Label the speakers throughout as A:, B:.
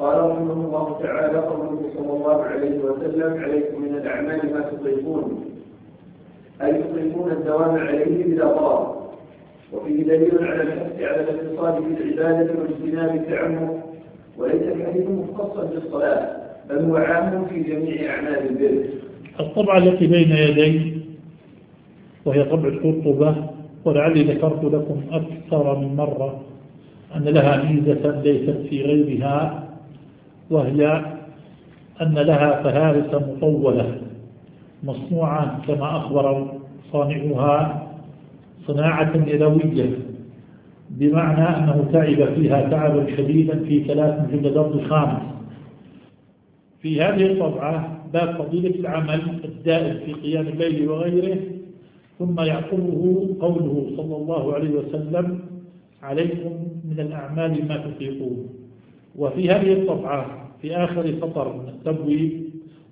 A: قال رحمه الله تعالى: قوله صلى الله عليه وسلم: عليكم من الأعمال ما تطيقون، أي تطيقون الدوام عليه بلا ضرر. وفيه دليل على الحث على الاتصال بالعبادة واجتناب التعمق، وليس الحديث مختصا بالصلاة، بل هو عام في جميع أعمال البر.
B: الطبعة التي بين يدي وهي طبع القرطبة، ولعلي ذكرت لكم أكثر من مرة أن لها ميزة ليست في غيرها، وهي أن لها فهارس مطولة مصنوعة كما أخبر صانعها صناعة يدوية، بمعنى أنه تعب فيها تعبا شديدا في 3 مجلدات الخامس. في هذه الطبعة باب فضيلة العمل الدائم في قيام الليل وغيره، ثم يعقبه قوله صلى الله عليه وسلم: عليكم من الأعمال ما تطيقون. وفي هذه الطبعة في آخر سطر من التبويب: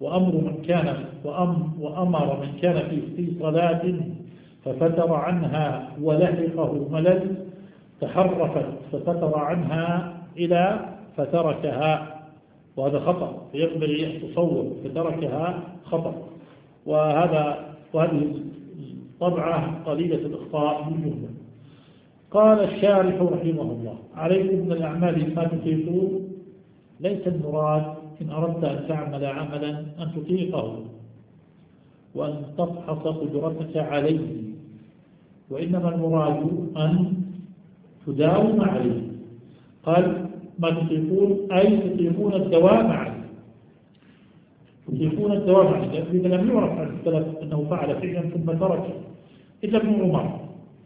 B: وأمر من كان في صلاة ففتر عنها ولحقه ملل تحرفت ففتر عنها إلى فتركها، وهذا خطأ، فينبغي أن تصور فتركها خطأ. وهذه الطبعة قليلة الإخطاء بالجملة. قال الشارح رحمه الله: عليكم من الأعمال ما تطيقون، ليس المراد إن أردت أن تعمل عملا أن تطيقه وأن تفحص قدرتك عليه، وإنما المراد أن تداوم عليه. قال: ما تطيقون أي تطيقون الدوام عليه، تطيقون الدوام عليه، لأنه لم يعرف عن السلف أنه فعل فعلا ثم تركه إلا ابن عمر،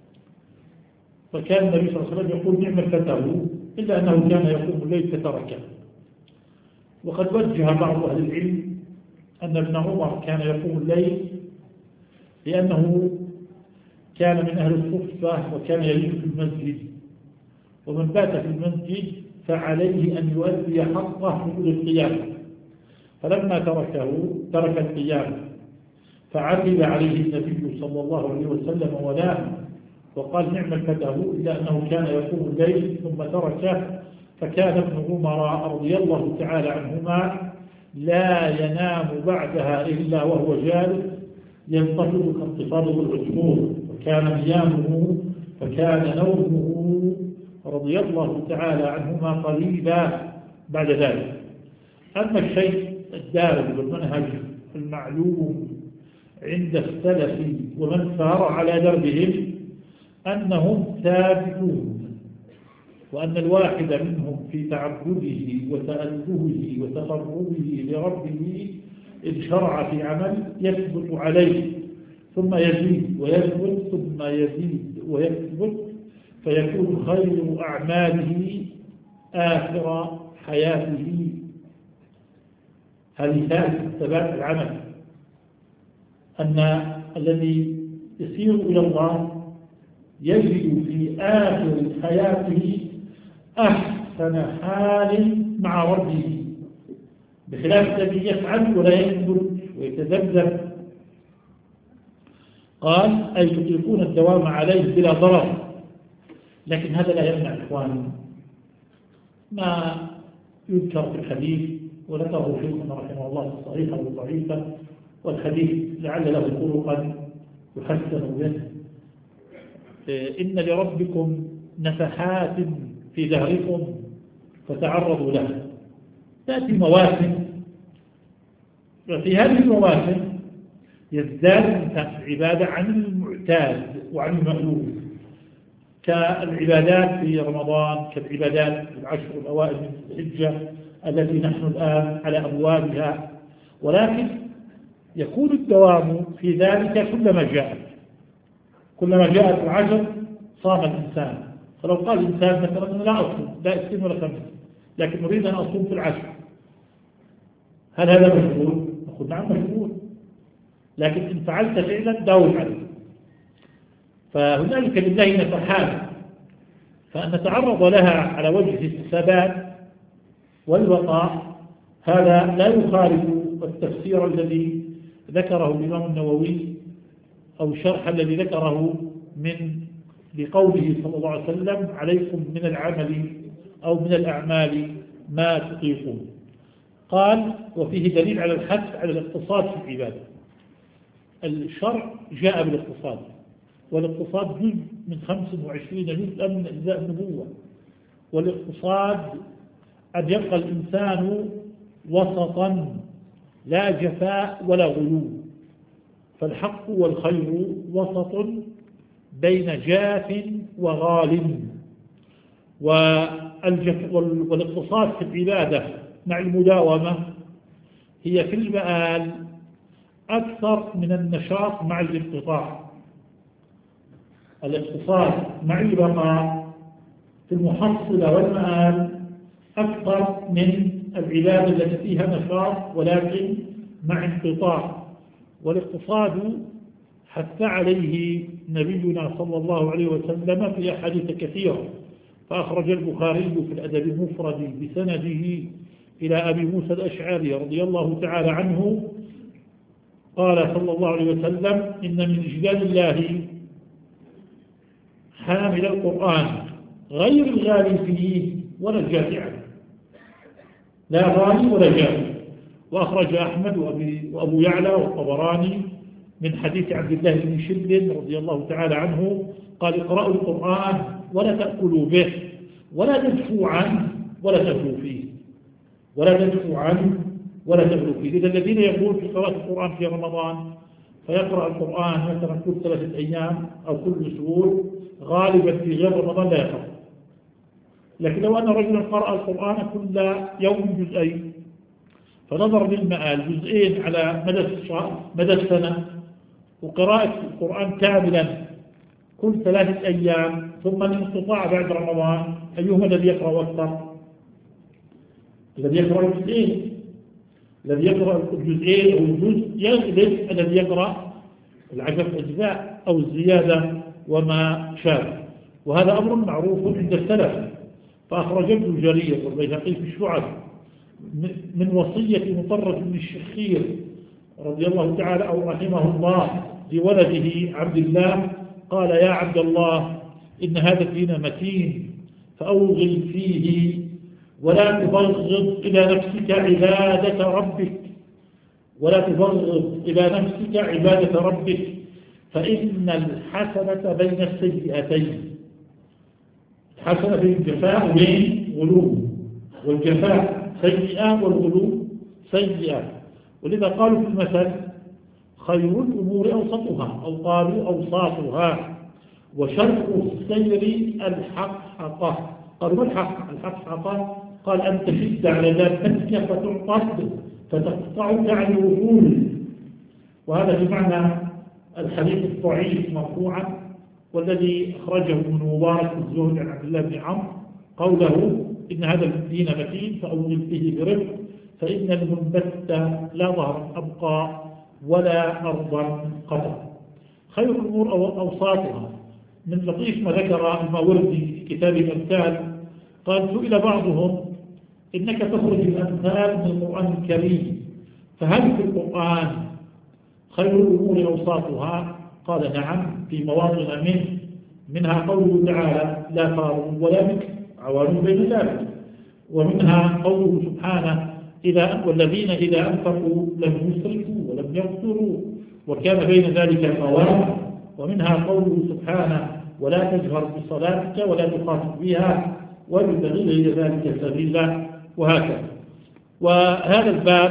B: فكان النبي صلى الله عليه وسلم يقول: نعم الفتى، إلا أنه كان يقوم الليل فتركه. وقد وجه بعض أهل العلم أن ابن عمر كان يقوم الليل لأنه كان من أهل الصفة وكان يعيش في المسجد، ومن بات في المسجد فعليه أن يؤدي حقه في القيام، فلما ترك القيام فعتب عليه النبي صلى الله عليه وسلم ولام وقال: نعم الفتى، إلا أنه كان يقوم الليل ثم تركه. فكان ابن عمر رضي الله تعالى عنهما لا ينام بعدها إلا وهو جالس ينتفض كانتفاضه العصفور، فكان نومه رضي الله تعالى عنهما قليلا بعد ذلك. أما الشيء الدارج والمنهج المعلوم عند السلف ومن سار على دربهم أنهم ثابتون، وأن الواحد منهم في تعبده وتألهه وتقربه لربه إن شرع في عمل يثبت عليه، ثم يزيد ويثبت، ثم يزيد ويثبت، فيكون خير أعماله آخر حياته. هذه ثالث ثبات العمل، أن الذي يسير إلى الله يجد في آخر حياته أحسن حال مع ربه، بخلاف الذي يفعل ولا يثبت ويتذبذب. قال: أي يطيقون الدوام عليه بلا ضرر. لكن هذا لا يمنع إخواني ما يذكر في الحديث، وذكره شيخنا رحمه الله الصحيحة والضعيفة، والحديث لعل له طرقا يحسن به: إن لربكم نفحات في دهركم فتعرضوا لها. تأتي مواسم، وفي هذه المواسم يزداد الإنسان العبادة عن المعتاد وعن المألوف، كالعبادات في رمضان، كالعبادات في العشر الأوائل من الحجة التي نحن الآن على أبوابها. ولكن يكون الدوام في ذلك كلما جاءت العشر صام الإنسان. فلو قال الإنسان مثلا: أنا لا أصوم لا 2 ولا 5، لكن أريد أن أصوم في العشر، هل هذا مشغول؟ نقول: نعم مشغول، لكن إن فعلت فعلا داوم عليه. فهنالك لله نفحات، فأن نتعرض لها على وجه الثبات والوقاء هذا لا يخالف التفسير الذي ذكره الإمام النووي أو الشرح الذي ذكره لقوله صلى الله عليه وسلم: عليكم من العمل أو من الأعمال ما تطيقون. قال وفيه دليل على الحث على الاقتصاد في العبادة. الشرع جاء بالاقتصاد، والاقتصاد جزء من 25 جزءا من أجزاء النبوة. والاقتصاد أن يبقى الإنسان وسطا لا جفاء ولا غلو، فالحق والخير وسط بين جاف وغال. والاقتصاد في العبادة مع المداومة هي في المآل أكثر من النشاط مع الانقطاع. الاقتصاد مع البقاء في المحصلة والمآل أكثر من العبادة التي فيها نشاط ولكن مع انقطاع. والاقتصاد حث عليه نبينا صلى الله عليه وسلم في أحاديث كثيرة، فأخرج البخاري في الأدب المفرد بسنده إلى أبي موسى الأشعري رضي الله تعالى عنه قال صلى الله عليه وسلم إن من إجلال الله حامل القرآن غير الغالي فيه ولا الجافي عنه، لا غالي ولا جافي. وأخرج أحمد وأبو يعلى والطبراني من حديث عبد الله بن شبل رضي الله تعالى عنه قال اقرأوا القرآن ولا تأكلوا به ولا تدفوا عنه ولا تغلوا فيه، ولا تدفوا عنه ولا تغلوا فيه. إذا الذين يقولون في قراءة القرآن في رمضان فيقرأ القرآن مثلا كل 3 أيام أو كل أسبوع، غالبا في غير رمضان لا يقرأ. لكن لو أن رجلا قرأ القرآن كل يوم جزئين، فنظر للمآل جزئين على مدى السنة، وقراءة القرآن كاملا كل 3 أيام، ثم الانقطاع بعد رمضان، أيهما الذي يقرأ أكثر؟ الذي يقرأ الجزئين. الذي يقرأ الجزئين أو الجزء يغلب الذي يقرأ 10 أجزاء أو الزيادة وما شابه. وهذا أمر معروف عند السلف. فأخرج ابن جرير والبيهقي في الشعب من وصية مطرف بن الشخير رضي الله تعالى أو رحمه الله لولده عبد الله قال يا عبد الله إن هذا الدين متين فأوغل فيه ولا تبغض إلى نفسك عبادة ربك، ولا تبغض إلى نفسك عبادة ربك، فإن الحسنة بين السيئتين. الحسنة بين الجفاء وبين غلو، والجفاء سيئة والغلو سيئة. ولذا قالوا في المثل خير الأمور أوسطها، أو قالوا أوساطها، وشرط السير الحقحقة. قالوا ما الحق؟ الحقحقة قال أن تشد على ذاتك فتعقد فتقطعك عن الوصول. وهذا بمعنى الحديث الضعيف مرفوعا والذي أخرجه ابن مبارك الزهد عن عبد الله بن عمرو قوله إن هذا الدين متين فأوغل فيه برفق فإن المنبت لا ظهر أبقى ولا أرضا قطع. خير الأمور أوساطها. من لطيف ما ذكر الماوردي في كتاب الأمثال قال سئل بعضهم إنك تخرج الأمثال من القرآن الكريم فهل في القرآن خير الأمور أوساطها؟ قال نعم في مواطن منها قوله تعالى لا فار ولا بكر عوان بين ذلك، ومنها قوله سبحانه والذين إذا أنفقوا لم يسرفوا ولم يقتروا وكان بين ذلك قواما، ومنها قوله سبحانه ولا تجهر بصلاتك ولا تخاطب بها وابتغ إلى ذلك سبيلا، وهكذا. وهذا الباب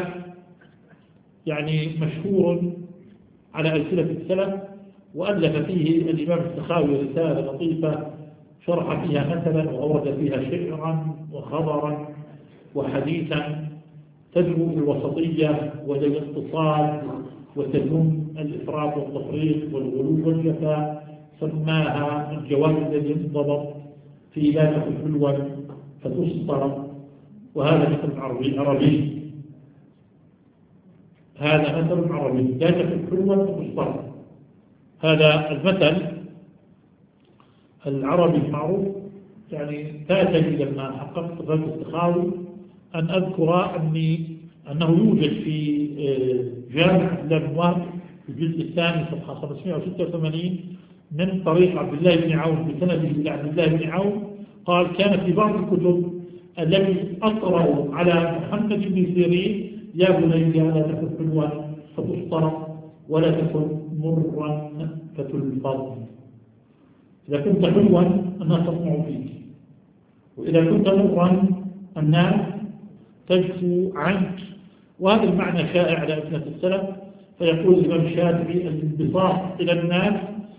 B: يعني مشهور على ألسنة السلف، وألف فيه الإمام السخاوي رسالة لطيفة شرح فيها مثلا وأورد فيها شعرا وخبرا وحديثا تدعو الوسطية والاقتصاد وتذم الإفراط والتفريط والغلو والجفاء. سماها الجواب الذي ينضبط في لا تكن حلوا فتسطر، وهذا مثل عربي هذا مثل عربي لا تكن حلوا فتسطر. هذا المثل العربي المعروف يعني فاتني لما حققت في السخاوي أن أذكر أنه يوجد في جامع الأنوار في الجزء الثاني صفحة 586 من طريق عبد الله بن عون بسنده إلى عبد الله بن عون قال كان في بعض الكتب الذي أطروا على محمد بن سيرين: يا بني لا تكن حلوا فتفطر ولا تكن مرا فتلفظ. إذا كنت حلوا الناس تطمع فيك، وإذا كنت مرا الناس تجفو عنك. وهذا المعنى شائع على ألسنة السلف. فيقول الإمام الشافعي: الانبساط إلى الناس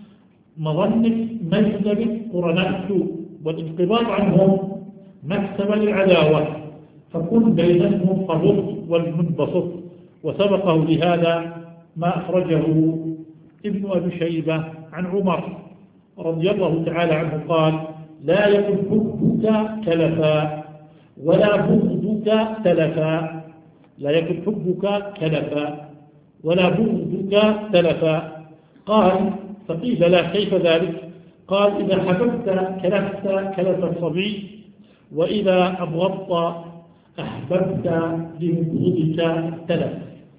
B: مظنة مجلب قرناء السوء، والانقباض عنهم مكسب للعداوة، فكن بينهم قبض والمنبسط. وسبقه لهذا ما أخرجه ابن أبي شيبة عن عمر رضي الله تعالى عنه قال: لا يكن حبك تلفا ولا بغضك تلفا. لا يكن حبك تلفا ولا بغضك تلفا. قال: فقيل لا، كيف ذلك؟ قال: إذا حببت كلفت كلف الصبي، وإذا أبغضت أحببت لبغضك تلف.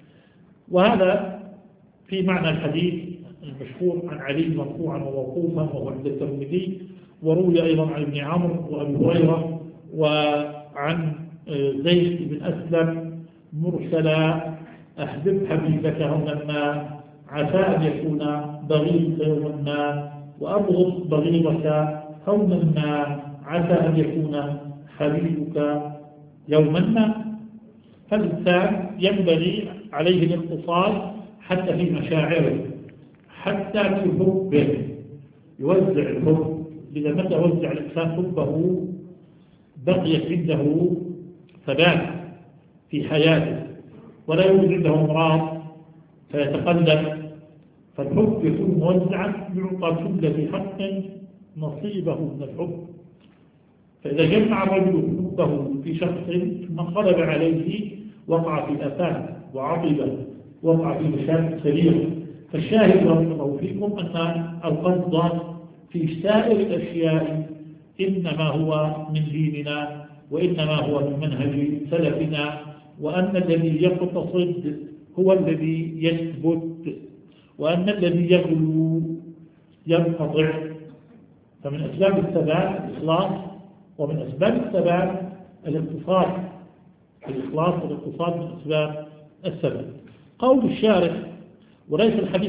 B: وهذا في معنى الحديث المشهور عن علي مرفوعا وموقوفا وهو عند الترمذي، وروي أيضا عن ابن عمرو وأبي هريرة وعن زيد بن أسلم مرسلا: أحبب حبيبك هونا ما عسى أن يكون بغيضك يوما ما، وأبغض بغيضك هونا ما عسى أن يكون حبيبك يوما ما. فالإنسان ينبغي عليه الاقتصاد حتى في مشاعره، حتى في حبه، يوزع الحب. إذا متى وزع الإنسان حبه بقيت عنده ثبات في حياته، ولا يوجد عنده أمراض فيتقلب. فالحب يكون موزعا، يعطى كل ذي حق نصيبه من الحب. فإذا جمع الرجل حبه في شخص ثم انقلب عليه وقع في آفات وعطب، وقع في مشاكل كبيرة. فالشاهد بارك الله فيكم أن القصد في سائر الأشياء إنما هو من ديننا، وإنما هو من منهج سلفنا، وأن الذي يقتصد هو الذي يثبت، وأن الذي يغلو ينقطع. فمن أسباب الثبات الإخلاص، ومن أسباب الثبات الاقتصاد. الإخلاص والاقتصاد من أسباب الثبات. قول الشارع: وليس الحديث